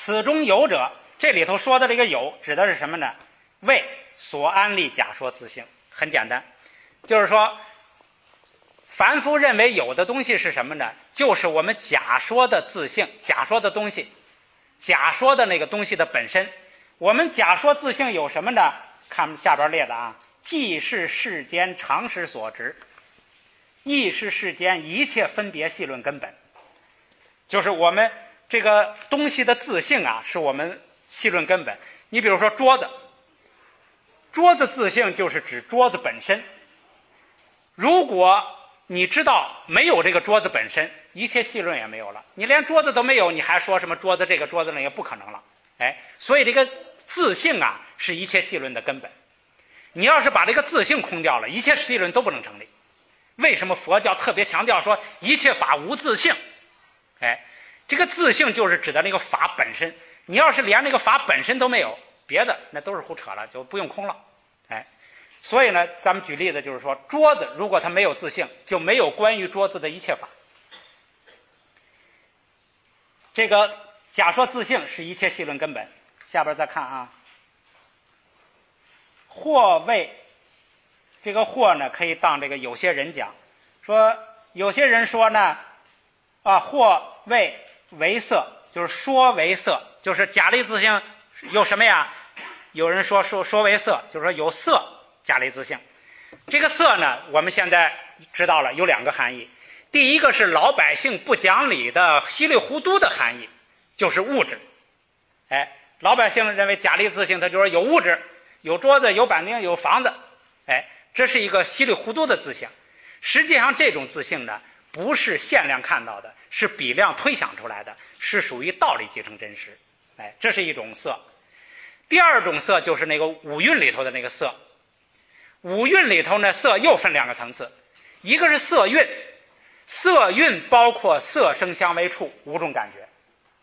此中有者，这里头说的这个有指的是什么呢？为所安立假说自性。很简单，就是说凡夫认为有的东西是什么呢？就是我们假说的自性，假说的东西，假说的那个东西的本身。我们假说自性有什么呢？看下边列的啊，既是世间常识所执，亦是世间一切分别细论根本。就是我们这个东西的自性啊，是我们细论根本。你比如说桌子，桌子自性就是指桌子本身。如果你知道没有这个桌子本身，一切细论也没有了。你连桌子都没有，你还说什么桌子这个桌子那个，不可能了。所以这个自性啊，是一切细论的根本。你要是把这个自性空掉了，一切细论都不能成立。为什么佛教特别强调说一切法无自性？这个自性就是指的那个法本身。你要是连那个法本身都没有，别的那都是胡扯了，就不用空了。所以呢，咱们举例子就是说，桌子如果它没有自性，就没有关于桌子的一切法。这个假说自性是一切细论根本。下边再看啊，或谓，这个或呢可以当这个有些人讲，说有些人说呢，或谓为色，就是说为色，就是假立自性有什么呀？有人说为色，就是说有色假立自性。这个色呢，我们现在知道了有两个含义。第一个是老百姓不讲理的稀里糊涂的含义，就是物质。老百姓认为假立自性，它就是有物质，有桌子，有板钉，有房子。这是一个稀里糊涂的自性。实际上这种自性呢，不是限量看到的，是比量推想出来的，是属于道理继承真实。这是一种色。第二种色就是那个五蕴里头的那个色。五蕴里头呢，色又分两个层次，一个是色蕴，色蕴包括色声香味触五种感觉。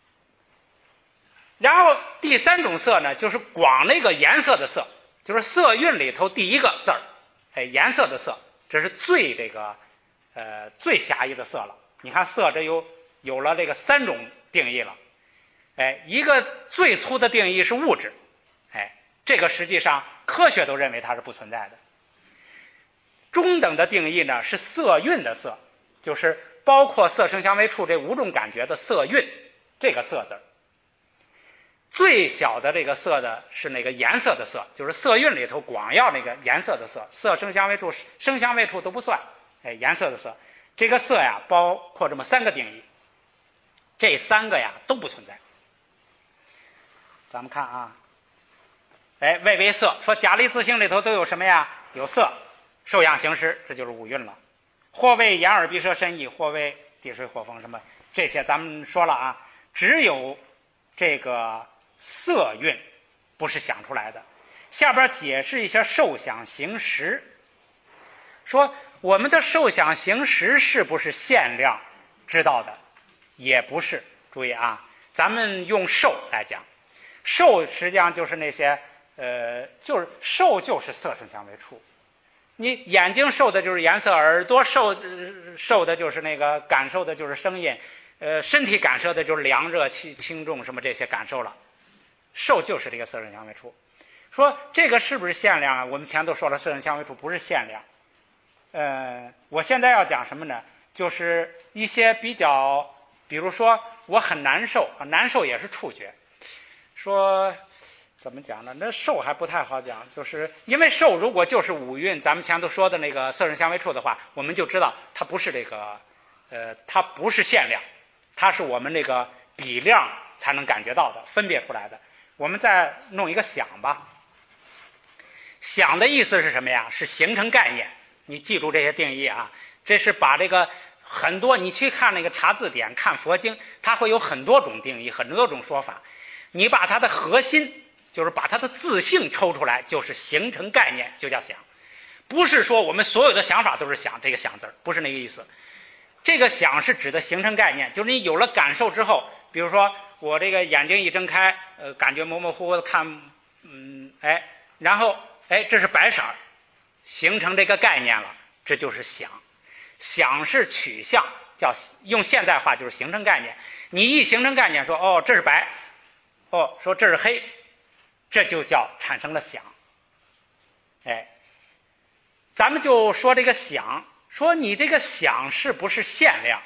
然后第三种色呢，就是光那个颜色的色，就是色蕴里头第一个字儿，颜色的色，这是最这个最狭义的色了。你看色这有了这个三种定义了。一个最粗的定义是物质，这个实际上科学都认为它是不存在的。中等的定义呢是色蕴的色，就是包括色声香味触这五种感觉的色蕴，这个色字儿。最小的这个色的是那个颜色的色，就是色蕴里头光要那个颜色的色，色声香味触，声香味触都不算，颜色的色。这个色呀，包括这么三个定义，这三个呀都不存在。咱们看啊，谓为色，说假立自性里头都有什么呀？有色、受想行识，这就是五蕴了。或谓眼耳鼻舌身意，或谓地水火风，什么这些咱们说了啊，只有这个色蕴不是想出来的。下边解释一下受想行识，说我们的受想行识是不是限量知道的？也不是。注意啊，咱们用受来讲，受实际上就是那些就是受就是色声香味触。你眼睛受的就是颜色，耳朵受的就是那个感受的就是声音，身体感受的就是凉热轻重什么这些感受了。受就是这个色声香味触。说这个是不是限量啊？我们前都说了，色声香味触不是限量。我现在要讲什么呢？就是一些比较，比如说我很难受，难受也是触觉。说怎么讲呢？那受还不太好讲，就是因为受如果就是五蕴，咱们前都说的那个色声香味触的话，我们就知道它不是这个，它不是限量，它是我们那个比量才能感觉到的，分别出来的。我们再弄一个想吧。想的意思是什么呀？是形成概念。你记住这些定义啊，这是把这个很多，你去看那个查字典，看佛经，它会有很多种定义，很多种说法。你把它的核心，就是把它的自性抽出来，就是形成概念，就叫想。不是说我们所有的想法都是想，这个想字不是那个意思。这个想是指的形成概念，就是你有了感受之后，比如说我这个眼睛一睁开，感觉模模糊糊的看，然后这是白色，形成这个概念了，这就是想。想是取向，叫用现代话就是形成概念。你一形成概念说，这是白， 说这是黑，这就叫产生了想。咱们就说这个想，说你这个想是不是限量？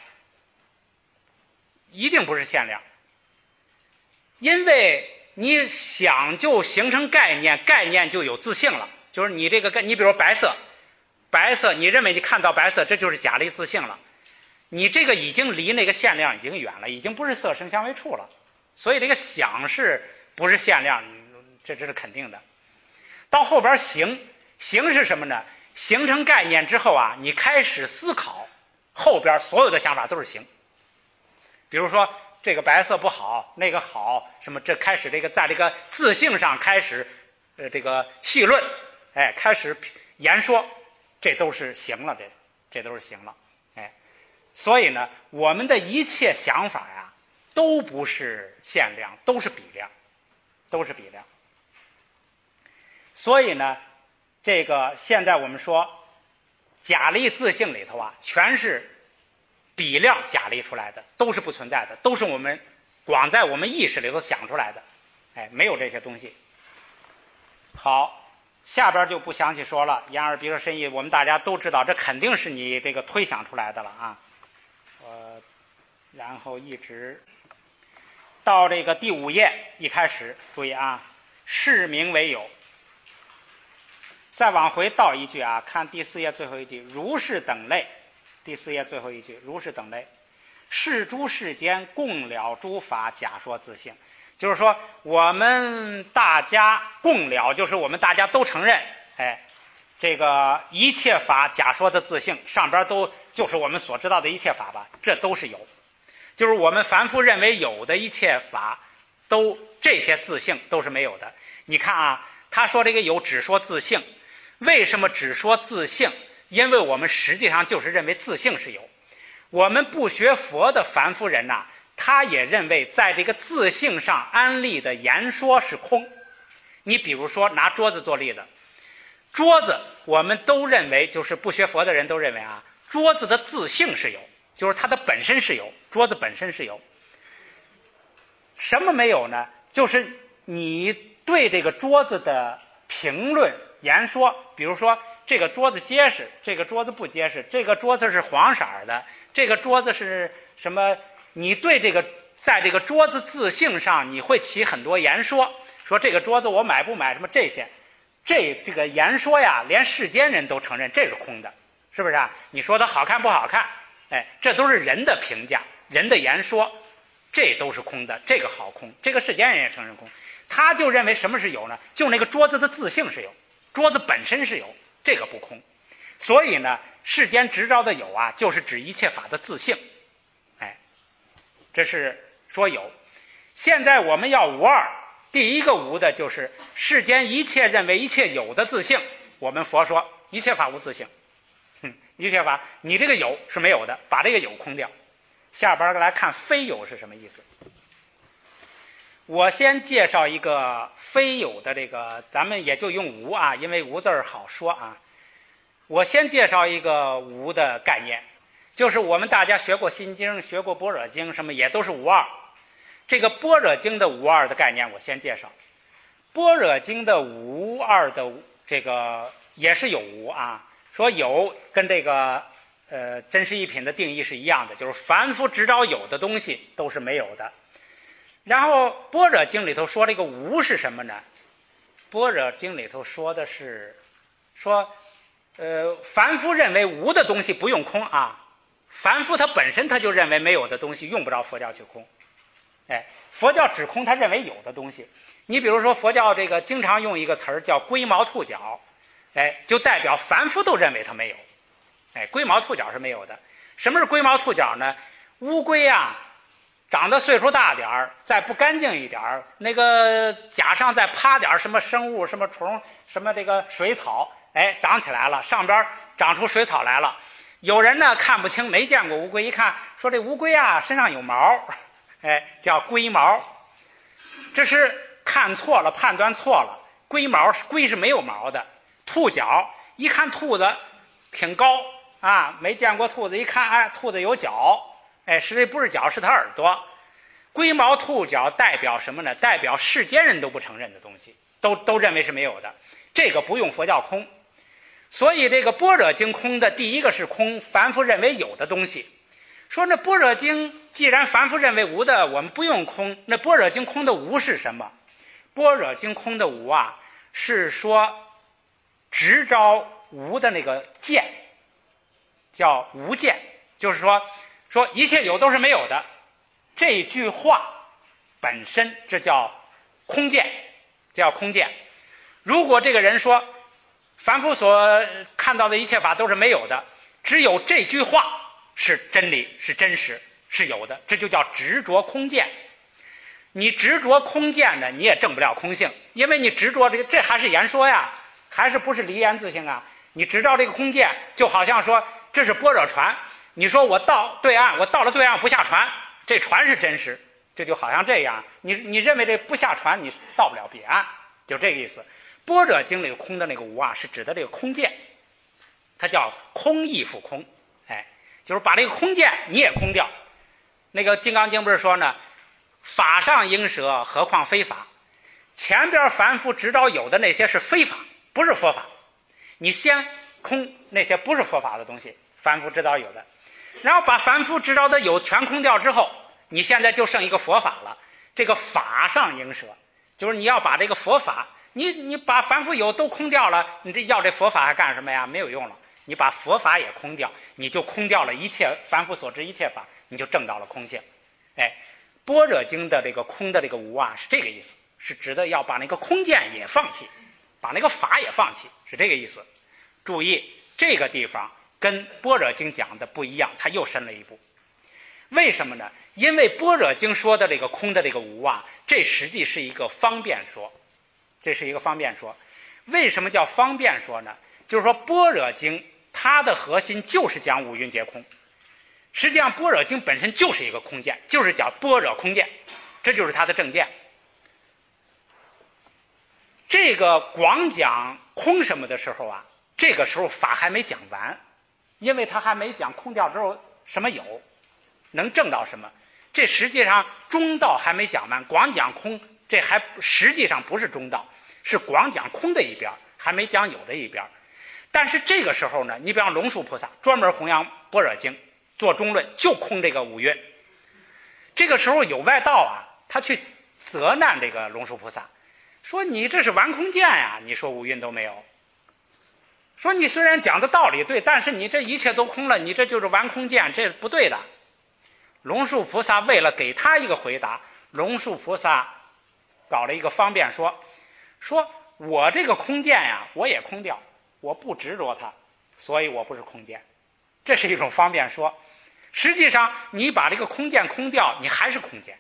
一定不是限量，因为你想就形成概念，概念就有自性了。就是你这个，你比如白色，白色，你认为你看到白色，这就是假立自性了。你这个已经离那个限量已经远了，已经不是色声香味触了。所以这个想是不是限量，这是肯定的。到后边形是什么呢？形成概念之后啊，你开始思考，后边所有的想法都是形。比如说这个白色不好，那个好，什么这开始这个在这个自性上开始这个细论，开始言说，这都是形了，这都是形了。所以呢，我们的一切想法呀，都不是限量，都是比量，都是比量。所以呢，这个现在我们说假立自性里头啊，全是比量假立出来的，都是不存在的，都是我们光在我们意识里头想出来的，没有这些东西。好，下边就不详细说了，言而鼻舌身意，我们大家都知道，这肯定是你这个推想出来的了啊。然后一直到这个第5页一开始，注意啊，是名为有。再往回倒一句啊，看第4页最后一句，如是等类。第4页最后一句，如是等类，是诸世间共了诸法，假说自性。就是说我们大家共了，就是我们大家都承认，这个一切法假说的自性，上边都就是我们所知道的一切法吧，这都是有。就是我们凡夫认为有的一切法，都这些自性都是没有的。你看啊，他说这个有只说自性，为什么只说自性？因为我们实际上就是认为自性是有。我们不学佛的凡夫人呐，他也认为在这个自性上安立的言说是空。你比如说拿桌子做例子，桌子我们都认为，就是不学佛的人都认为啊，桌子的自性是有，就是它的本身是有，桌子本身是有。什么没有呢？就是你对这个桌子的评论言说，比如说这个桌子结实，这个桌子不结实，这个桌子是黄色的，这个桌子是什么，你对这个在这个桌子自性上你会起很多言说，说这个桌子我买不买，什么这些，这个言说呀，连世间人都承认这是空的，是不是啊？你说它好看不好看，这都是人的评价，人的言说，这都是空的，这个好空，这个世间人也承认空。他就认为什么是有呢？就那个桌子的自性是有，桌子本身是有，这个不空。所以呢，世间执着的有啊，就是指一切法的自性。这是说有。现在我们要无二，第一个无的就是世间一切认为一切有的自性。我们佛说一切法无自性，一切法你这个有是没有的，把这个有空掉。下边来看非有是什么意思。我先介绍一个非有的这个，咱们也就用无啊，因为无字儿好说啊。我先介绍一个无的概念，就是我们大家学过心经，学过般若经，什么也都是无二。这个般若经的无二的概念我先介绍。般若经的无二的这个也是有无啊，说有跟这个真实一品的定义是一样的，就是凡夫执着有的东西都是没有的。然后般若经里头说这个无是什么呢？般若经里头说的是说凡夫认为无的东西不用空啊，凡夫他本身他就认为没有的东西用不着佛教去空。佛教指空他认为有的东西。你比如说佛教这个经常用一个词儿叫龟毛兔角，就代表凡夫都认为它没有。龟毛兔角是没有的。什么是龟毛兔角呢？乌龟啊长得岁数大点儿，再不干净一点儿，那个甲上再趴点什么生物，什么虫，什么这个水草，长起来了，上边长出水草来了。有人呢看不清，没见过乌龟，一看说这乌龟啊身上有毛，叫龟毛。这是看错了，判断错了。龟是没有毛的。兔角一看兔子挺高啊，没见过兔子，一看兔子有角，实际不是角，是它耳朵。 龟毛兔角代表什么呢？代表世间人都不承认的东西，都认为是没有的，这个不用佛教空。所以这个般若经空的第一个是空，凡夫认为有的东西。说那般若经既然凡夫认为无的，我们不用空，那般若经空的无是什么？般若经空的无啊，是说直招无的那个见，叫无见，就是说一切有都是没有的，这句话本身这叫空见，这叫空见。如果这个人说凡夫所看到的一切法都是没有的，只有这句话是真理，是真实，是有的，这就叫执着空见。你执着空见呢，你也证不了空性，因为你执着这还是言说呀，还是不是离言自性啊？你执照这个空见，就好像说这是般若船，你说我到对岸，我到了对岸不下船，这船是真实，这就好像这样，你认为这不下船，你到不了彼岸，就这个意思。般若经里空的那个无啊，是指的这个空见，它叫空亦复空，就是把这个空见你也空掉。那个《金刚经》不是说呢，法上应舍，何况非法？前边凡夫执着有的那些是非法，不是佛法。你先空那些不是佛法的东西，凡夫执着有的，然后把凡夫执着的有全空掉之后，你现在就剩一个佛法了。这个法上应舍，就是你要把这个佛法，你把凡夫有都空掉了，你这要这佛法还干什么呀？没有用了。你把佛法也空掉，你就空掉了一切凡夫所知一切法，你就证到了空性。般若经的这个空的这个无啊，是这个意思，是指的要把那个空见也放弃，把那个法也放弃，是这个意思。注意这个地方跟般若经讲的不一样，它又深了一步。为什么呢？因为般若经说的这个空的这个无啊，这实际是一个方便说，这是一个方便说。为什么叫方便说呢？就是说般若经它的核心就是讲五蕴皆空，实际上般若经本身就是一个空见，就是讲般若空见，这就是它的正见。这个广讲空什么的时候啊，这个时候法还没讲完，因为他还没讲空掉之后什么有，能证到什么。这实际上中道还没讲完，广讲空这还实际上不是中道，是广讲空的一边，还没讲有的一边。但是这个时候呢，你比方龙树菩萨专门弘扬般若经做中论，就空这个五蕴。这个时候有外道啊，他去责难这个龙树菩萨，说你这是玩空见呀，你说五蕴都没有，说你虽然讲的道理对，但是你这一切都空了，你这就是玩空见，这不对的。龙树菩萨为了给他一个回答，龙树菩萨搞了一个方便说我这个空见呀，我也空掉，我不执着它，所以我不是空见。这是一种方便说。实际上你把这个空见空掉，你还是空见。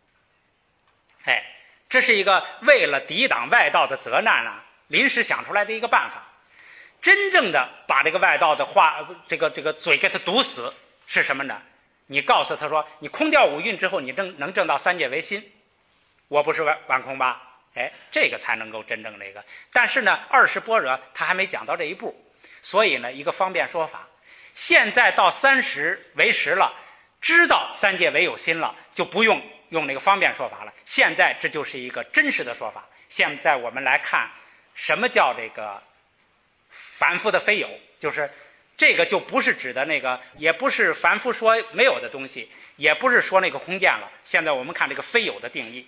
这是一个为了抵挡外道的责难啊，临时想出来的一个办法。真正的把这个外道的话，这个嘴给他堵死是什么呢？你告诉他说，你空掉五蕴之后，你能证到三界为心，我不是玩空吧？这个才能够真正那个。但是呢，20般若他还没讲到这一步，所以呢，一个方便说法。现在到30为实了，知道三界唯有心了，就不用那个方便说法了。现在这就是一个真实的说法。现在我们来看什么叫这个凡夫的非有，就是这个就不是指的那个，也不是凡夫说没有的东西，也不是说那个空见了。现在我们看这个非有的定义，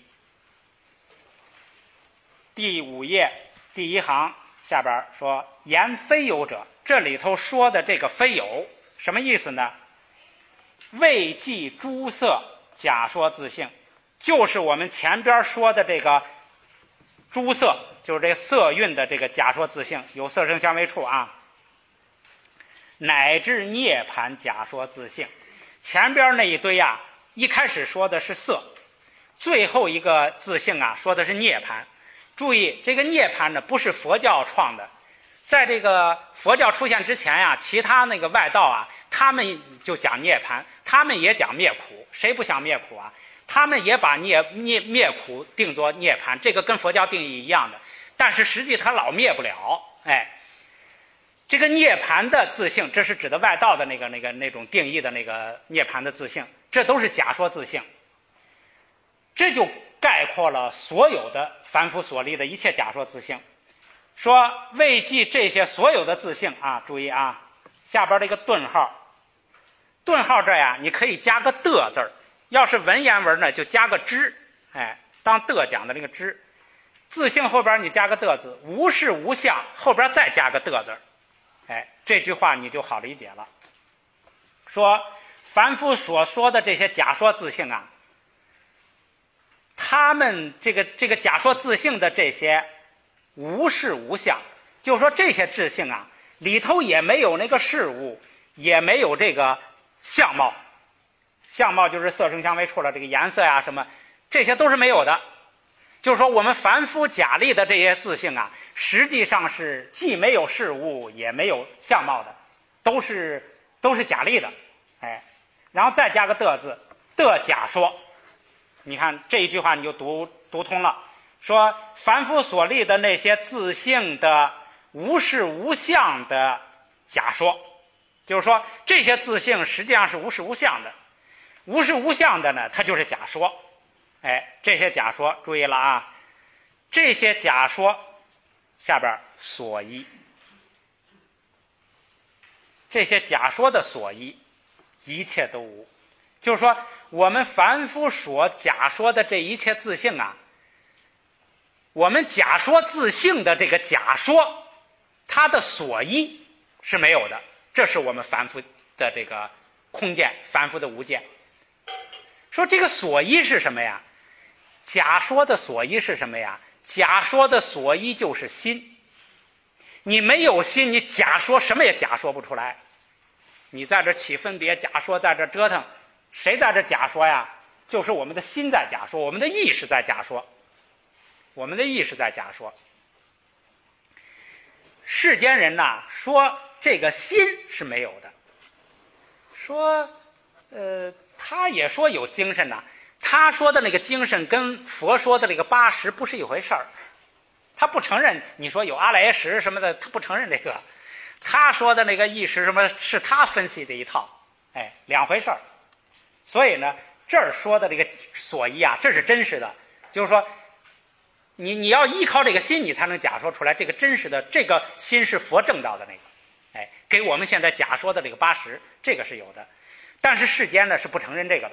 第5页第1行下边说言非有者，这里头说的这个非有什么意思呢？未记诸色假说自性，就是我们前边说的这个诸色，就是这个色蕴的这个假说自性，有色声香味触啊，乃至涅槃假说自性。前边那一堆啊，一开始说的是色，最后一个自性啊说的是涅槃。注意这个涅槃呢不是佛教创的，在这个佛教出现之前啊，其他那个外道啊，他们就讲涅槃，他们也讲灭苦，谁不想灭苦啊？他们也把灭苦定作涅槃，这个跟佛教定义一样的，但是实际他老灭不了。这个涅槃的自性，这是指的外道的那种定义的那个涅槃的自性，这都是假说自性。 这就概括了所有的凡夫所立的一切假说自性。说为记这些所有的自性啊，注意啊，下边这个顿号，顿号这样你可以加个的字儿，要是文言文呢就加个之，当的讲的这个之。自性后边你加个的字，无事无相后边再加个的字，这句话你就好理解了。说凡夫所说的这些假说自性啊，他们这个假说自性的这些无事无相，就是说这些自性啊里头也没有那个事物，也没有这个相貌，相貌就是色声香味触了，这个颜色呀什么，这些都是没有的。就是说我们凡夫假立的这些自性啊，实际上是既没有事物也没有相貌的，都是假立的，然后再加个的字，的假说。你看这一句话你就读通了，说凡夫所立的那些自性的无事无相的假说，就是说这些自性实际上是无事无相的，无事无相的呢它就是假说。这些假说注意了啊，这些假说下边所依，这些假说的所依一切都无。就是说我们凡夫所假说的这一切自性啊，我们假说自性的这个假说它的所依是没有的，这是我们凡夫的这个空见，凡夫的无见。说这个所依是什么呀？假说的所依是什么呀？假说的所依就是心。你没有心，你假说什么也假说不出来。你在这起分别假说，在这折腾，谁在这假说呀？就是我们的心在假说，我们的意识在假说，我们的意识在假说。世间人呐，说这个心是没有的，说他也说有精神呐，他说的那个精神跟佛说的那个80不是一回事儿，他不承认。你说有阿赖耶识什么的，他不承认这个。他说的那个意识什么是他分析的一套，两回事儿。所以呢，这儿说的这个所依啊，这是真实的，就是说你要依靠这个心，你才能假说出来这个真实的，这个心是佛证到的那个，给我们现在假说的这个80，这个是有的。但是世间呢是不承认这个的。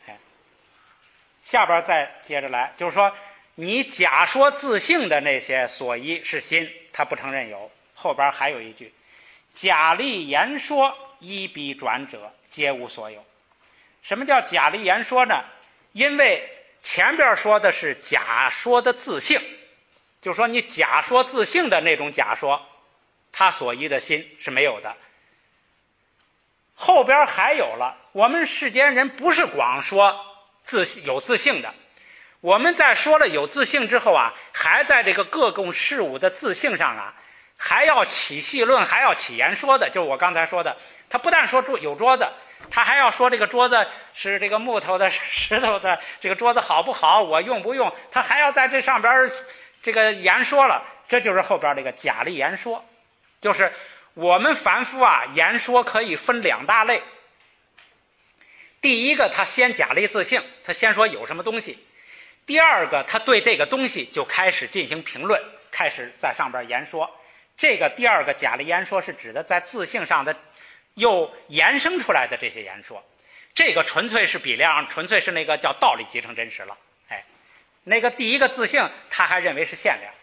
下边再接着来，就是说你假说自性的那些所依是心，他不承认有。后边还有一句，假立言说依彼转者皆无所有。什么叫假立言说呢？因为前边说的是假说的自性，就是说你假说自性的那种假说，他所依的心是没有的。后边还有了，我们世间人不是光说有自性的，我们在说了有自性之后啊，还在这个各种事物的自性上啊，还要起细论，还要起言说的。就是我刚才说的，他不但说有桌子，他还要说这个桌子是这个木头的石头的，这个桌子好不好，我用不用，他还要在这上边这个言说了。这就是后边这个假立言说。就是我们凡夫啊，言说可以分2大类。第一个，他先假立自性，他先说有什么东西。第二个，他对这个东西就开始进行评论，开始在上边言说。这个第二个假立言说是指的在自性上的又延伸出来的这些言说，这个纯粹是比量，纯粹是那个叫道理集成真实了。那个第一个自性他还认为是限量。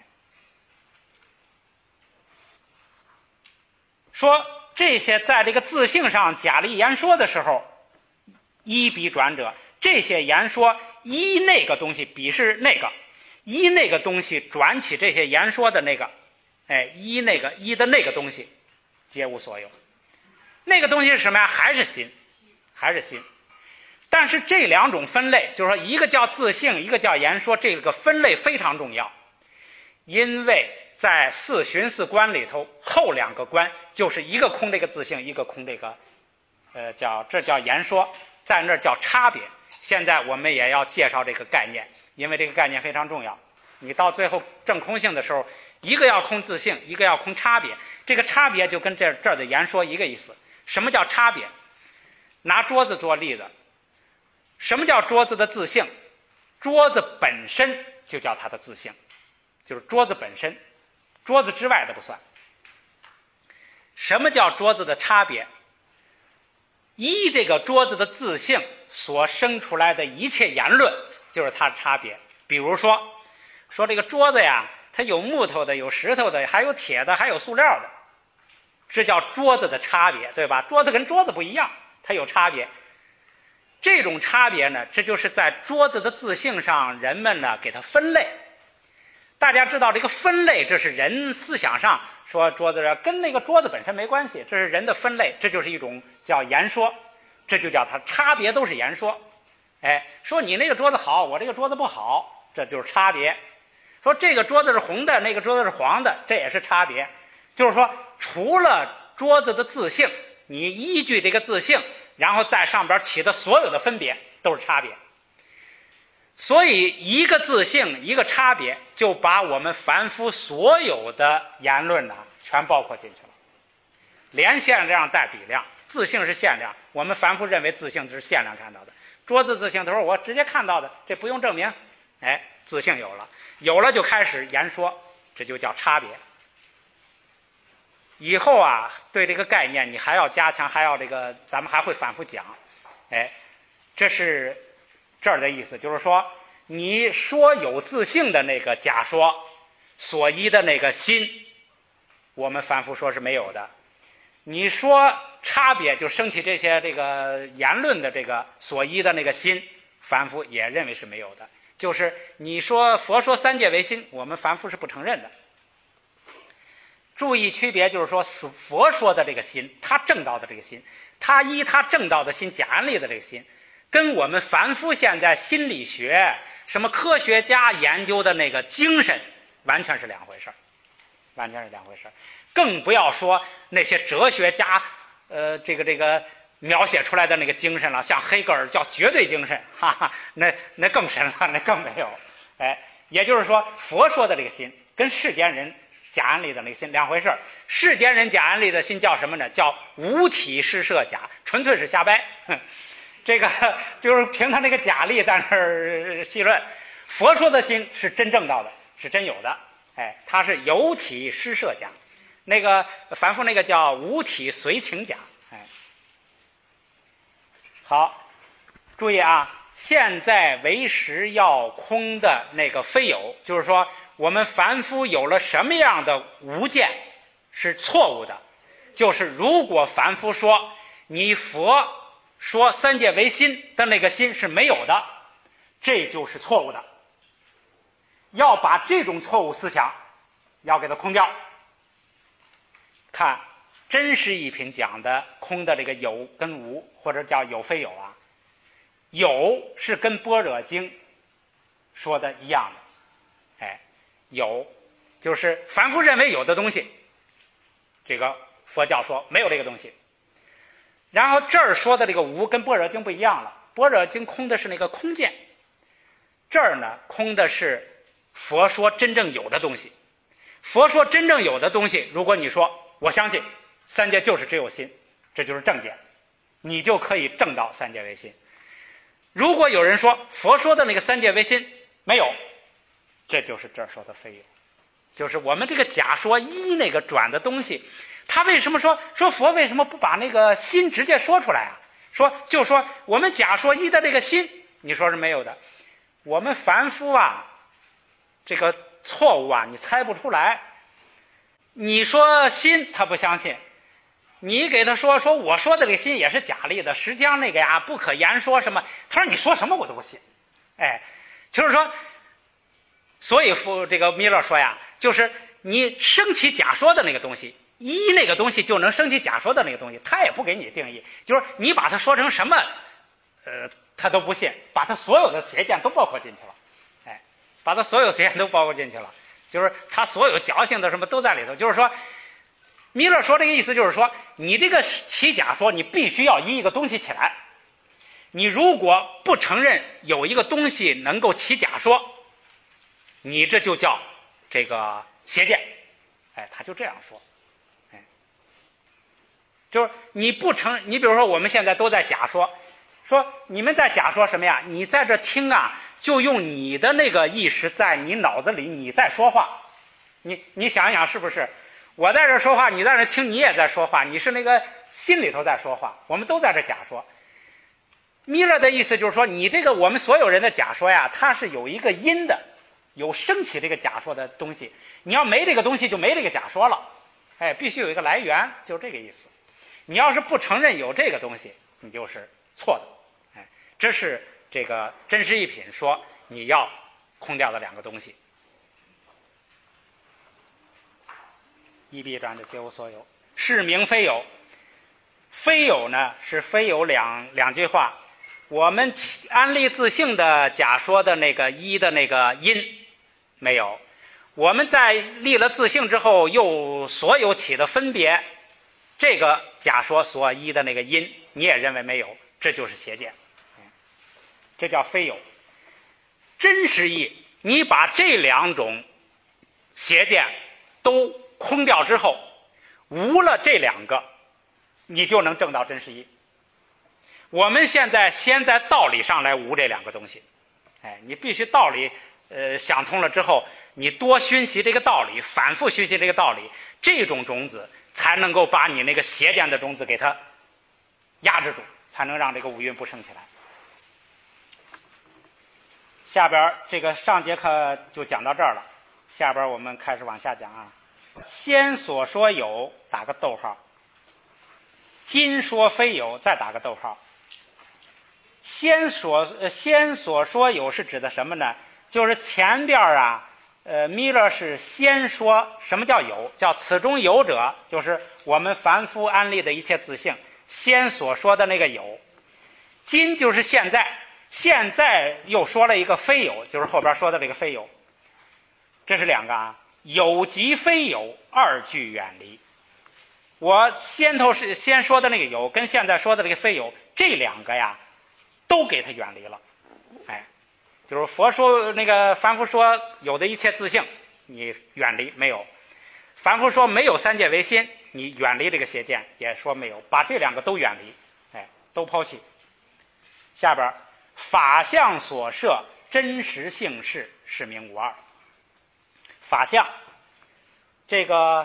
说这些在这个自性上假立言说的时候，依彼转者，这些言说依那个东西，彼是那个，依那个东西转起这些言说的那个，依的那个东西皆无所有。那个东西是什么呀？还是心，还是心。但是这2种分类，就是说一个叫自性，一个叫言说，这个分类非常重要。因为在四寻四观里头，后2个观就是一个空这个自性，一个空这个这叫言说，在那儿叫差别。现在我们也要介绍这个概念，因为这个概念非常重要。你到最后证空性的时候，一个要空自性，一个要空差别。这个差别就跟这儿的言说一个意思。什么叫差别？拿桌子做例子，什么叫桌子的自性？ 桌子本身就叫它的自性，就是桌子本身，桌子之外的不算。什么叫桌子的差别？依这个桌子的自性所生出来的一切言论，就是它的差别。比如说这个桌子呀，它有木头的，有石头的，还有铁的，还有塑料的，这叫桌子的差别，对吧？桌子跟桌子不一样，它有差别。这种差别呢，这就是在桌子的自性上，人们呢给它分类。大家知道这个分类，这是人思想上说桌子跟那个桌子本身没关系，这是人的分类，这就是一种叫言说，这就叫它差别都是言说。说你那个桌子好，我这个桌子不好，这就是差别。说这个桌子是红的，那个桌子是黄的，这也是差别。就是说，除了桌子的自性，你依据这个自性，然后在上边起的所有的分别都是差别。所以一个自性一个差别，就把我们凡夫所有的言论呢全包括进去了。连限量带比量，自性是限量，我们凡夫认为自性是限量看到的。桌子自性都是我直接看到的，这不用证明。自性有了就开始言说，这就叫差别。以后啊，对这个概念你还要加强，还要咱们还会反复讲。这是这儿的意思，就是说你说有自性的那个假说所依的那个心，我们凡夫说是没有的。你说差别，就升起这些言论的这个所依的那个心，凡夫也认为是没有的。就是你说佛说三界为心，我们凡夫是不承认的。注意区别，就是说佛说的这个心，他证道的这个心，他依他证道的心，假安立的这个心，跟我们凡夫现在心理学什么科学家研究的那个精神完全是两回事，完全是两回事。更不要说那些哲学家这个描写出来的那个精神了，像黑格尔叫绝对精神，哈哈，那更神了，那更没有。也就是说佛说的这个心跟世间人假安立的那个心两回事。世间人假安立的心叫什么呢？叫无体施设假，纯粹是瞎掰。这个就是凭他那个假力在那儿细论。佛说的心是真正到的，是真有的。它是有体施设假，那个凡夫那个叫无体随情假。好，注意啊，现在为实要空的那个非有，就是说我们凡夫有了什么样的无见是错误的，就是如果凡夫说你佛说三界为心的那个心是没有的，这就是错误的。要把这种错误思想要给它空掉。看真实一品讲的空的这个有跟无，或者叫有非有啊，有是跟般若经说的一样的。有就是凡夫认为有的东西，这个佛教说没有这个东西。然后这儿说的这个无跟般若经不一样了，般若经空的是那个空见，这儿呢空的是佛说真正有的东西。佛说真正有的东西，如果你说我相信三界就是只有心，这就是正见，你就可以证到三界为心。如果有人说佛说的那个三界为心没有，这就是这儿说的非有，就是我们这个假说依那个转的东西。他为什么说佛为什么不把那个心直接说出来啊？就说我们假说依的这个心，你说是没有的。我们凡夫啊，这个错误啊，你猜不出来。你说心他不相信，你给他说我说的这个心也是假立的，实际上那个呀不可言说什么，他说你说什么我都不信。就是说，所以这个弥勒说呀，就是你升起假说的那个东西，依那个东西就能升起假说的那个东西，他也不给你定义，就是你把它说成什么他都不信，把他所有的邪见都包括进去了。把他所有邪见都包括进去了，就是他所有矫情的什么都在里头。就是说弥勒说这个意思，就是说你这个起假说，你必须要依一个东西起来。你如果不承认有一个东西能够起假说，你这就叫这个邪见。他就这样说。就是你不承，你比如说我们现在都在假说你们在假说什么呀？你在这听啊， 就用你的那个意识在你脑子里你在说话。你想一想是不是？我在这说话，你在这听，你也在说话，你是那个心里头在说话，我们都在这假说。弥勒的意思就是说，你这个我们所有人的假说呀，它是有一个因的，有升起这个假说的东西。你要没这个东西，就没这个假说了。必须有一个来源，就是这个意思。你要是不承认有这个东西，你就是错的。这是这个真实一品说你要空掉的两个东西。一必转的皆无所有，是名非有。非有呢是非有两句话。我们安立自性的假说的那个一的那个因没有，我们在立了自性之后又所有起的分别，这个假说所一的那个因你也认为没有，这就是邪见，这叫非有。真实义，你把这两种邪见都空掉之后，无了这两个，你就能证到真实义。我们现在先在道理上来无这两个东西，你必须道理想通了之后，你多熏习这个道理，反复熏习这个道理，这种种子才能够把你那个邪见的种子给它压制住，才能让这个五蕴不生起来。下边这个上节课就讲到这儿了，下边我们开始往下讲啊。先所说有打个逗号，今说非有再打个逗号。先所说有是指的什么呢？就是前边啊，弥勒是先说什么叫有，叫此中有者，就是我们凡夫安立的一切自性，先所说的那个有。今就是现在，现在又说了一个非有，就是后边说的这个非有。这是两个啊，有即非有，二句远离。我先说的那个有跟现在说的这个非有，这两个呀都给他远离了。就是佛说那个凡夫说有的一切自性你远离没有，凡夫说没有三界唯心你远离这个邪见也说没有，把这两个都远离，都抛弃。下边法相所摄真实性是，是名无二。法相这个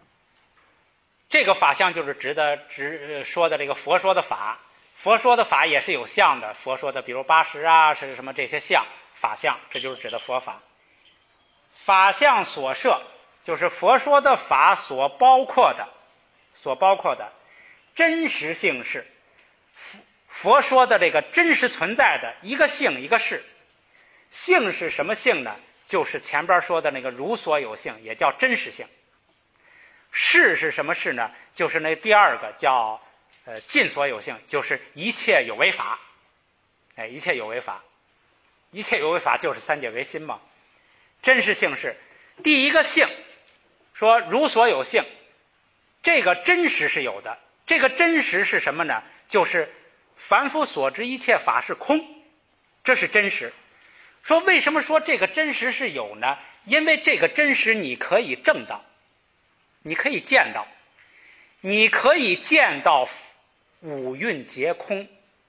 法相就是说的这个佛说的法，佛说的法也是有相的，佛说的比如80啊是什么这些相，法相这就是指的佛法。法相所摄就是佛说的法所包括的真实性是，佛说的这个真实存在的一个性一个事。性是什么性呢？就是前边说的那个如所有性，也叫真实性。事是什么事呢？就是那第二个叫尽所有性，就是一切有为法。一切有为法，一切有为法就是三界唯心嘛。真实性是第一个性，说如所有性，这个真实是有的。这个真实是什么呢？就是凡夫所知一切法是空，这是真实。说为什么说这个真实是有呢？因为这个真实你可以证到，你可以见到，你可以见到五蕴皆空。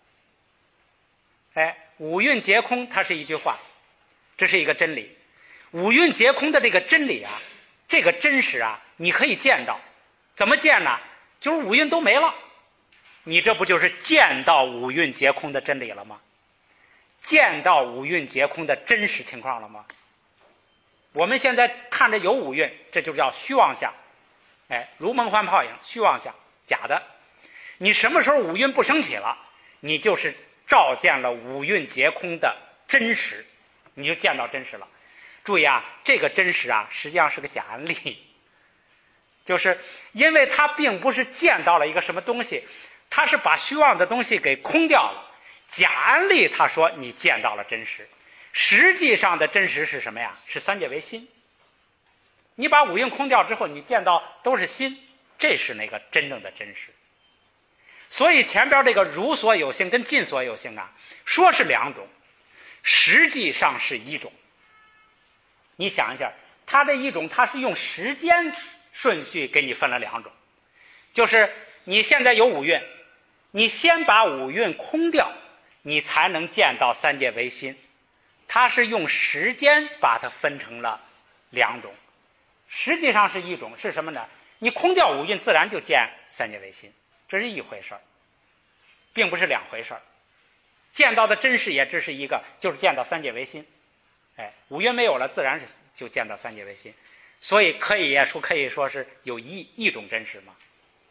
五蕴皆空它是一句话，这是一个真理。五蕴皆空的这个真理啊，这个真实啊，你可以见到。怎么见呢？就是五蕴都没了，你这不就是见到五蕴皆空的真理了吗？见到五蕴皆空的真实情况了吗？我们现在看着有五蕴，这就叫虚妄相，如梦幻泡影，虚妄相，假的。你什么时候五蕴不升起了，你就是照见了五蕴皆空的真实，你就见到真实了。注意啊，这个真实啊，实际上是个假案例，就是因为它并不是见到了一个什么东西，它是把虚妄的东西给空掉了。假案例他说你见到了真实，实际上的真实是什么呀？是三界唯心。你把五蕴空掉之后，你见到都是心，这是那个真正的真实。所以前边这个如所有性跟尽所有性啊，说是两种，实际上是一种。你想一下，它这一种它是用时间顺序给你分了两种，就是你现在有五蕴，你先把五蕴空掉，你才能见到三界唯心。 它是用时间把它分成了两种，实际上是一种，是什么呢？你空掉五蕴，自然就见三界唯心，这是一回事儿，并不是两回事儿。见到的真实也只是一个，就是见到三界唯心。五蕴没有了，自然是就见到三界唯心，所以可以说是有一种真实嘛。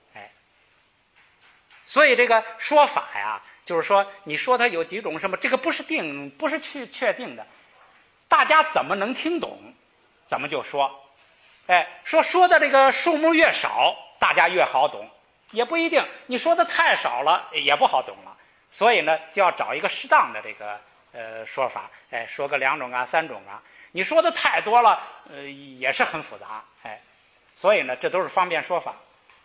所以这个说法呀，就是说你说它有几种什么，这个不是去确定的，大家怎么能听懂，怎么就说。说的这个数目越少，大家越好懂，也不一定。你说的太少了，也不好懂了。所以呢，就要找一个适当的这个说法。说个2种啊、3种啊。你说的太多了，也是很复杂。所以呢，这都是方便说法。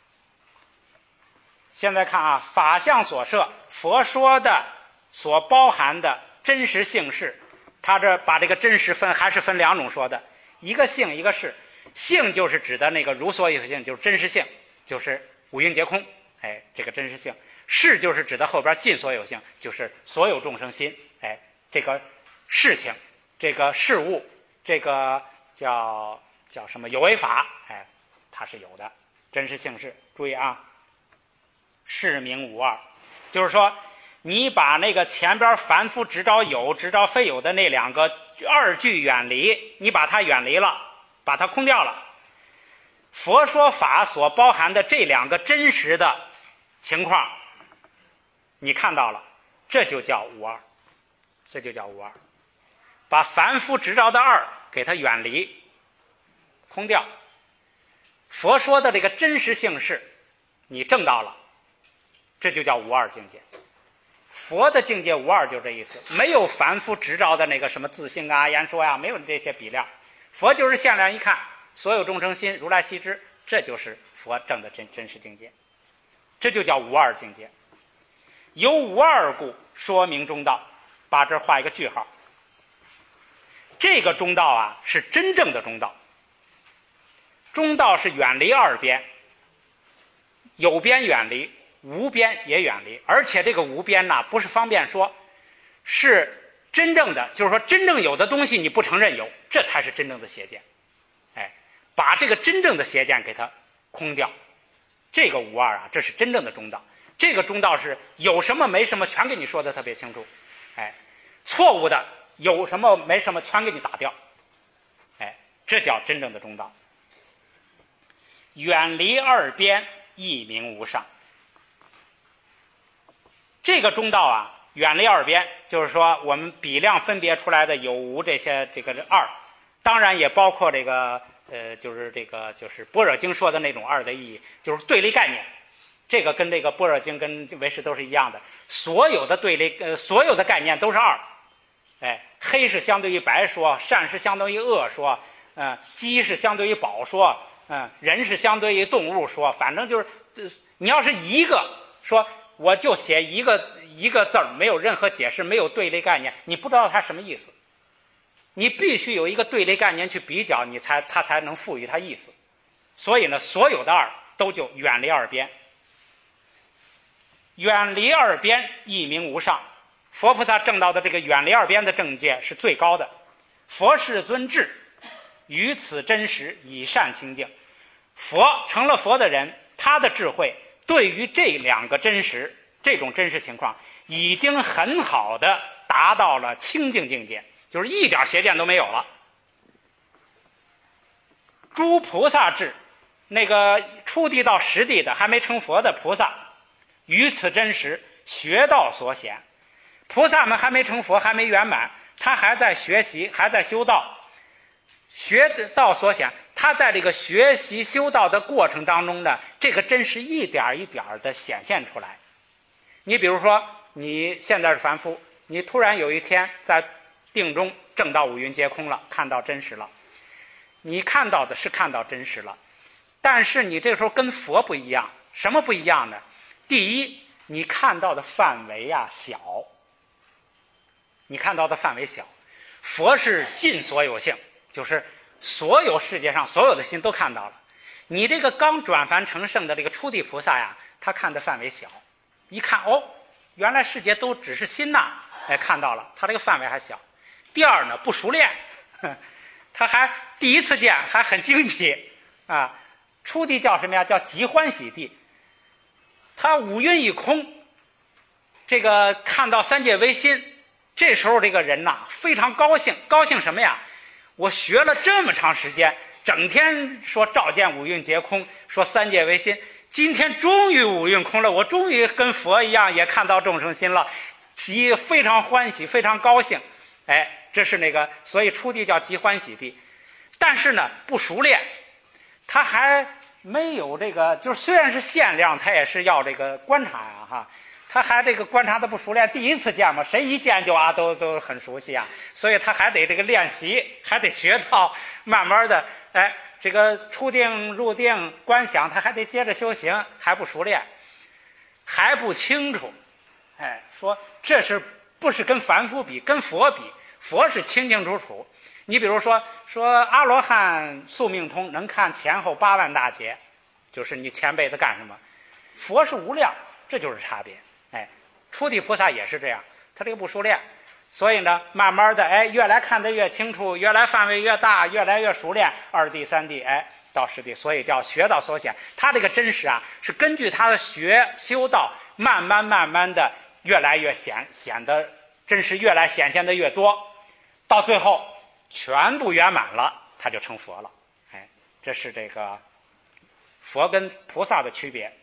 现在看啊，法相所摄，佛说的所包含的真实性是，他这把这个真实还是分2种说的，一个性，一个是。性就是指的那个如所有性，就是真实性，就是五蕴皆空，这个真实性。是就是指的后边尽所有性，就是所有众生心，这个事情，这个事物，这个叫什么有为法，它是有的，真实性是。注意啊，是名无二，就是说你把那个前边凡夫执着有执着非有的那2个二句远离，你把它远离了，把它空掉了，佛说法所包含的这2个真实的情况你看到了，这就叫无二，这就叫无二。把凡夫执着的二给它远离空掉，佛说的这个真实性是你证到了，这就叫无二境界。佛的境界无二就这意思，没有凡夫执着的那个什么自性啊、言说呀，没有这些比量。佛就是向量一看，所有众生心如来悉知，这就是佛证的真实境界，这就叫无二境界。由无二故说明中道，把这画一个句号。这个中道啊，是真正的中道。中道是远离二边，有边远离，无边也远离，而且这个无边呢，不是方便说，是真正的，就是说真正有的东西你不承认有，这才是真正的邪见。把这个真正的邪见给它空掉，这个无二啊，这是真正的中道。这个中道是有什么没什么全给你说的特别清楚，错误的有什么没什么全给你打掉，这叫真正的中道。远离二边，一名无上。这个中道啊，远离二边，就是说我们比量分别出来的有无这些这个二，当然也包括这个就是般若经说的那种二的意义，就是对立概念。这个跟这个般若经跟唯识都是一样的，所有的对立所有的概念都是二。黑是相对于白说，善是相对于恶说，鸡是相对于宝说，人是相对于动物说，反正就是你要是一个说我就写一个字儿，没有任何解释，没有对立概念，你不知道它什么意思。你必须有一个对立概念去比较，它才能赋予它意思。所以呢，所有的二都就远离二边。远离二边，一名无上。佛菩萨证到的这个远离二边的正界是最高的。佛世尊智，于此真实以善清净。佛成了佛的人，他的智慧对于这2个真实，这种真实情况已经很好的达到了清净境界，就是一点邪见都没有了。诸菩萨智，那个初地到实地的还没成佛的菩萨，于此真实学道所显。菩萨们还没成佛，还没圆满，他还在学习，还在修道。学道所显，他在这个学习修道的过程当中呢，这个真实一点一点的显现出来。你比如说你现在是凡夫，你突然有一天在定中证到五蕴皆空了，看到真实了，你看到的是看到真实了，但是你这个时候跟佛不一样。什么不一样呢？第一，你看到的范围啊小，你看到的范围小。佛是尽所有性，就是所有世界上所有的心都看到了。你这个刚转凡成圣的这个初地菩萨呀，他看的范围小，一看哦，原来世界都只是心呐，看到了，他这个范围还小。 第二呢不熟练，他还第一次见还很惊奇啊。初地叫什么呀？叫极欢喜地。他五蕴一空，这个看到三界唯心，这时候这个人呐非常高兴。高兴什么呀？我学了这么长时间，整天说照见五蕴皆空，说三界唯心，今天终于五蕴空了，我终于跟佛一样也看到众生心了，非常欢喜，非常高兴。哎，这是那个，所以初地叫极欢喜地。但是呢不熟练，他还没有这个，就是虽然是限量，他也是要这个观察呀哈。他还这个观察的不熟练，第一次见嘛，谁一见就都很熟悉啊，所以他还得这个练习，还得学到慢慢的，哎，这个出定入定观想，他还得接着修行，还不熟练，还不清楚，哎，说这是不是跟凡夫比，跟佛比，佛是清清楚楚。你比如说阿罗汉宿命通，能看前后8万大劫，就是你前辈子干什么，佛是无量，这就是差别。哎，初地菩萨也是这样，他这个不熟练，所以呢慢慢的，哎，越来看得越清楚，越来范围越大，越来越熟练，二地三地，哎，到十地，所以叫学到所显。他这个真实啊，是根据他的修道，慢慢的越来越显得真实，越来显现的越多，到最后全部圆满了，他就成佛了。哎，这是这个佛跟菩萨的区别。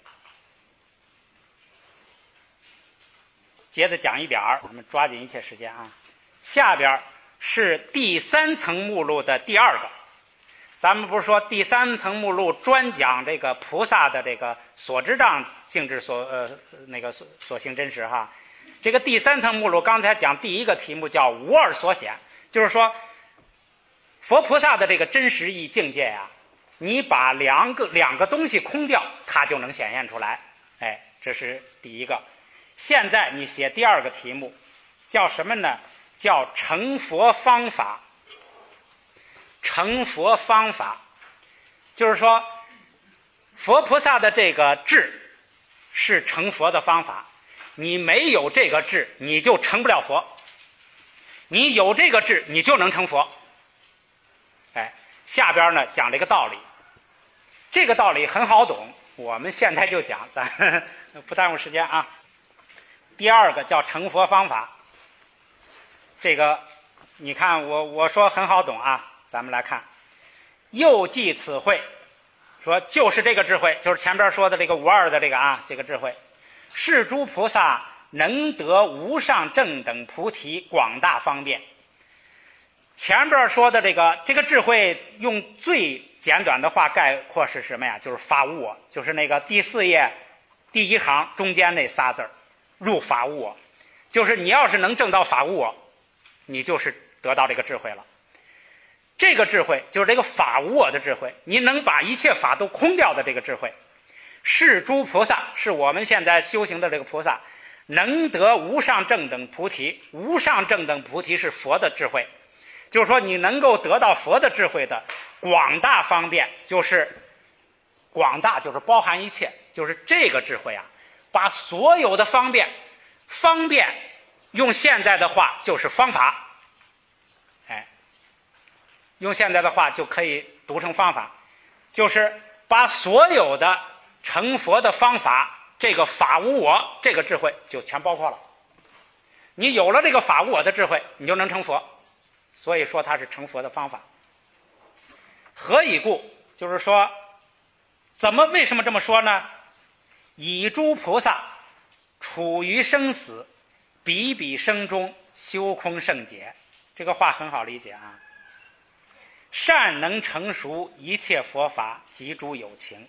接着讲一点儿，我们抓紧一切时间啊。下边是第3层目录的第2个。咱们不是说第3层目录专讲这个菩萨的这个所知障性质所行真实哈。这个第3层目录刚才讲第1个题目叫无二所显，就是说佛菩萨的这个真实义境界呀，你把两个东西空掉，它就能显现出来。哎，这是第1个。现在你写第2个题目叫什么呢？叫成佛方法。成佛方法就是说佛菩萨的这个智是成佛的方法，你没有这个智你就成不了佛，你有这个智你就能成佛。哎，下边呢讲这个道理，这个道理很好懂，我们现在就讲，咱不耽误时间啊。第2个叫成佛方法，这个你看我说很好懂啊，咱们来看，又记此慧，说就是这个智慧，就是前边说的这个无二的这个啊，这个智慧，是诸菩萨能得无上正等菩提广大方便。前边说的这个智慧，用最简短的话概括是什么呀？就是法无我，就是那个第4页第1行中间那仨字儿，入法无我，就是你要是能证到法无我，你就是得到这个智慧了。这个智慧就是这个法无我的智慧，你能把一切法都空掉的这个智慧，是诸菩萨，是我们现在修行的这个菩萨能得无上正等菩提。无上正等菩提是佛的智慧，就是说你能够得到佛的智慧的广大方便，就是广大就是包含一切，就是这个智慧啊，把所有的方便用现在的话就是方法。哎，用现在的话就可以读成方法，就是把所有的成佛的方法，这个法无我这个智慧就全包括了。你有了这个法无我的智慧，你就能成佛，所以说它是成佛的方法。何以故？就是说为什么这么说呢？以诸菩萨处于生死，比比生中修空圣解。这个话很好理解啊。善能成熟一切佛法及诸有情。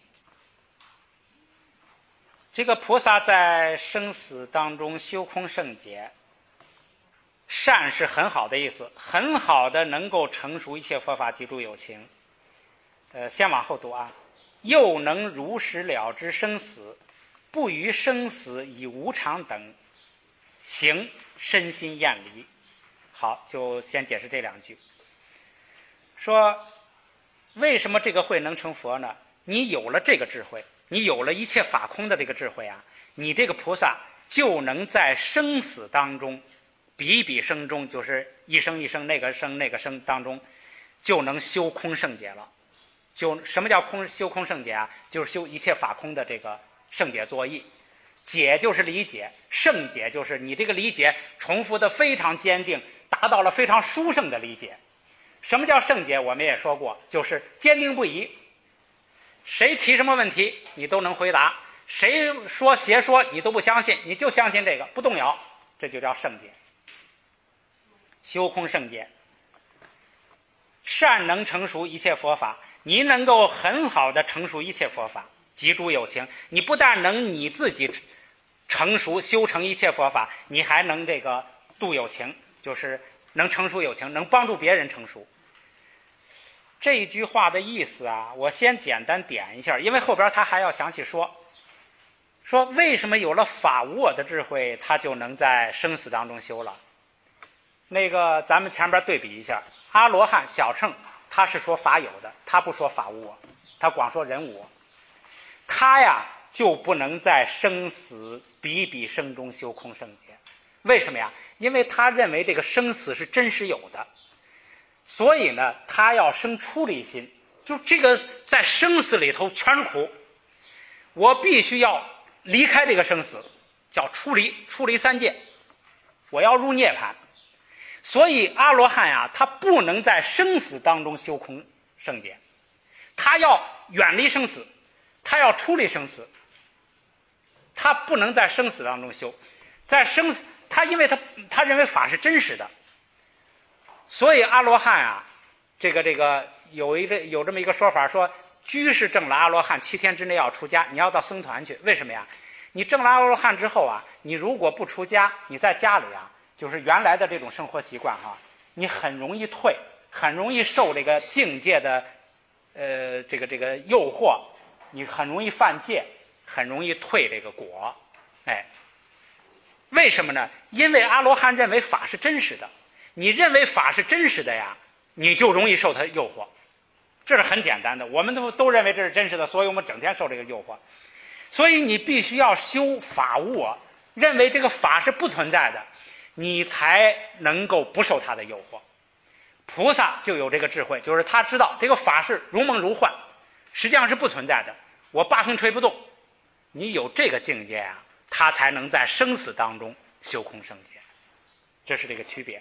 这个菩萨在生死当中修空圣解，善是很好的意思，很好的能够成熟一切佛法及诸有情。先往后读啊。又能如实了知生死，不于生死以无常等行身心厌离。好，就先解释这2句。说为什么这个慧能成佛呢？你有了这个智慧，你有了一切法空的这个智慧啊，你这个菩萨就能在生死当中比比生中，就是一声一声那个声那个声当中，就能修空圣解了。就什么叫修空圣解啊？就是修一切法空的这个圣解作意。解就是理解，圣解就是你这个理解重复的非常坚定，达到了非常殊胜的理解。什么叫圣解？我们也说过，就是坚定不移，谁提什么问题你都能回答，谁说邪说你都不相信，你就相信这个不动摇，这就叫圣解。修空圣解，善能成熟一切佛法，你能够很好的成熟一切佛法，集诸有情，你不但能你自己成熟修成一切佛法，你还能这个度有情，就是能成熟有情，能帮助别人成熟。这一句话的意思啊，我先简单点一下，因为后边他还要详细说为什么有了法无我的智慧，他就能在生死当中修了。那个咱们前边对比一下，阿罗汉小乘他是说法有的，他不说法无我，他光说人无我。他呀就不能在生死比比生中修空圣解。为什么呀？因为他认为这个生死是真实有的，所以呢他要生出离心，就这个在生死里头全是苦，我必须要离开这个生死，叫出离三界，我要入涅槃。所以阿罗汉呀，他不能在生死当中修空圣解，他要远离生死，他要出离生死，他不能在生死当中修。在生死，他因为他认为法是真实的，所以阿罗汉啊，这个有这么一个说法，说居士证了阿罗汉7天之内要出家，你要到僧团去。为什么呀？你证了阿罗汉之后啊，你如果不出家，你在家里啊，就是原来的这种生活习惯哈，你很容易退，很容易受这个境界的这个诱惑，你很容易犯戒，很容易退这个果。为什么呢？因为阿罗汉认为法是真实的，你认为法是真实的呀，你就容易受它诱惑，这是很简单的。我们都认为这是真实的，所以我们整天受这个诱惑。所以你必须要修法无我，认为这个法是不存在的，你才能够不受它的诱惑。菩萨就有这个智慧，就是他知道这个法是如梦如幻，实际上是不存在的，我八风吹不动。你有这个境界啊，他才能在生死当中修空圣解，这是这个区别。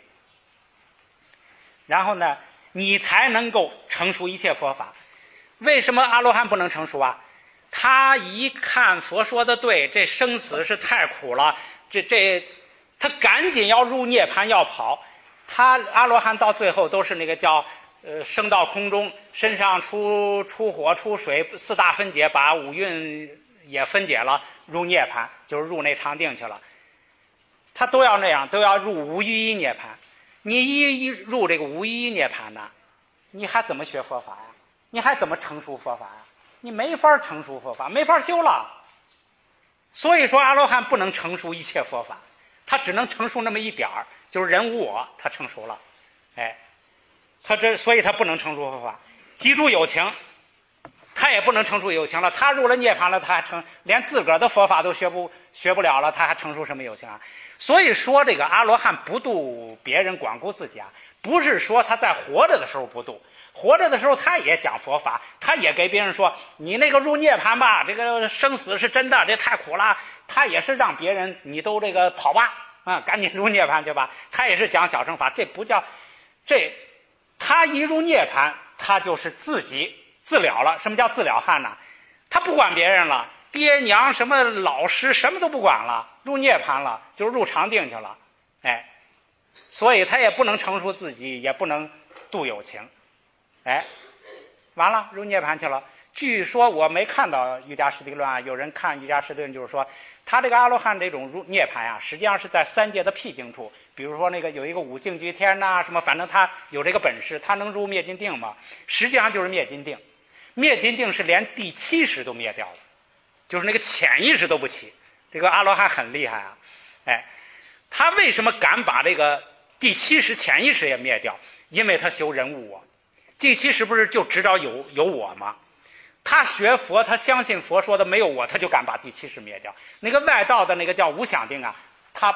然后呢，你才能够成熟一切佛法。为什么阿罗汉不能成熟啊？他一看佛说的对，这生死是太苦了，他赶紧要入涅槃要跑。他阿罗汉到最后都是那个叫升到空中，身上出火出水，4大分解，把五蕴也分解了，入涅槃，就是入那常定去了。他都要那样，都要入无余一涅槃。你一入这个无余一涅槃呢，你还怎么学佛法呀？你还怎么成熟佛法呀？你没法成熟佛法，没法修了。所以说阿罗汉不能成熟一切佛法，他只能成熟那么一点儿，就是人无我，他成熟了。所以他不能成熟佛法。集诸有情，他也不能成熟有情了。他入了涅槃了，他还连自个儿的佛法都学不了了，他还成熟什么有情啊？所以说这个阿罗汉不度别人，广顾自己啊，不是说他在活着的时候不度，活着的时候他也讲佛法，他也给别人说你那个入涅槃吧，这个生死是真的，这太苦了。他也是让别人你都这个跑吧啊，赶紧入涅槃去吧。他也是讲小乘法，这不叫他一入涅槃，他就是自己自了了。什么叫自了汉呢？他不管别人了，爹娘什么老师什么都不管了，入涅槃了，就是入常定去了。所以他也不能成熟自己，也不能度有情。完了入涅槃去了。据说我没看到瑜伽师地论啊，有人看瑜伽师地论就是说，他这个阿罗汉这种入涅槃啊，实际上是在3界的僻静处。比如说那个有一个五境居天呐，什么反正他有这个本事，他能入灭尽定嘛，实际上就是灭尽定。灭尽定是连第70都灭掉了，就是那个潜意识都不起。这个阿罗汉很厉害啊，他为什么敢把这个第70潜意识也灭掉？因为他修人无我。第70不是就知道有我吗？他学佛，他相信佛说的没有我，他就敢把第70灭掉。那个外道的那个叫无想定啊，他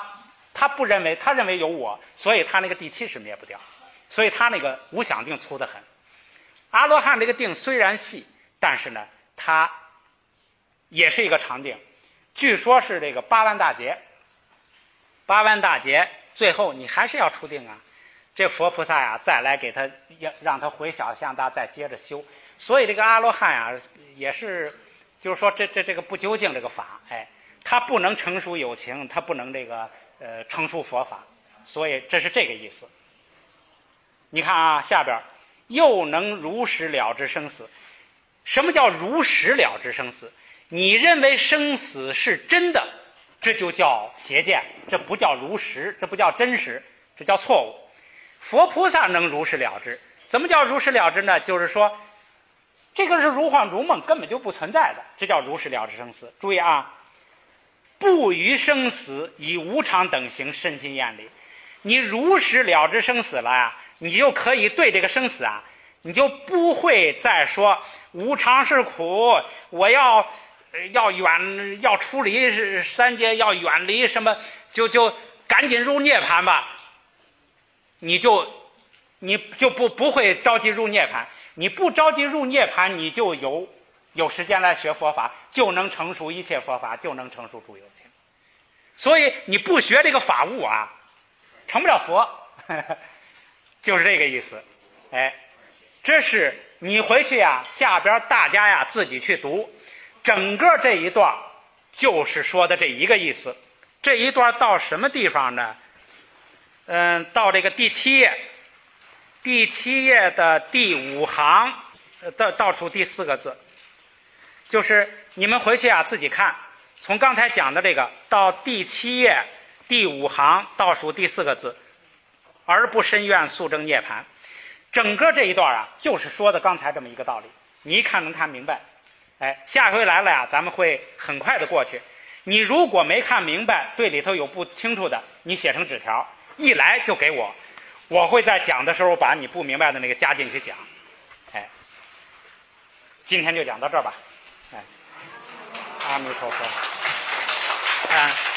他认为有我，所以他那个地气是灭不掉，所以他那个无想定粗得很。阿罗汉这个定虽然细，但是呢，它也是一个长定。据说是这个8万大劫，8万大劫最后你还是要出定啊。这佛菩萨呀，再来给他让他回小向大，再接着修。所以这个阿罗汉啊，也是就是说这个不究竟这个法，他不能成熟有情，他不能这个成熟佛法，所以这是这个意思。你看啊，下边又能如实了知生死。什么叫如实了知生死？你认为生死是真的，这就叫邪见，这不叫如实，这不叫真实，这叫错误。佛菩萨能如实了知。怎么叫如实了知呢？就是说这个是如幻如梦，根本就不存在的，这叫如实了知生死。注意啊，不于生死以无常等行身心厌离。你如实了知生死了呀，你就可以对这个生死啊，你就不会再说无常是苦，我要处理三界，要远离什么，就赶紧入涅槃吧。你就不会着急入涅槃。你不着急入涅槃，你就有时间来学佛法，就能成熟一切佛法，就能成熟诸有情。所以你不学这个法务啊，成不了佛，就是这个意思。这是你回去呀，下边大家呀自己去读，整个这一段就是说的这一个意思。这一段到什么地方呢？到这个第7页的第5行倒数第4个字，就是你们回去啊自己看，从刚才讲的这个到第7页第5行倒数第4个字，而不深愿速证涅槃。整个这一段啊，就是说的刚才这么一个道理，你一看能看明白。下回来了呀，咱们会很快的过去。你如果没看明白，对里头有不清楚的，你写成纸条，一来就给我，我会在讲的时候把你不明白的那个加进去讲。今天就讲到这儿吧。阿弥陀佛。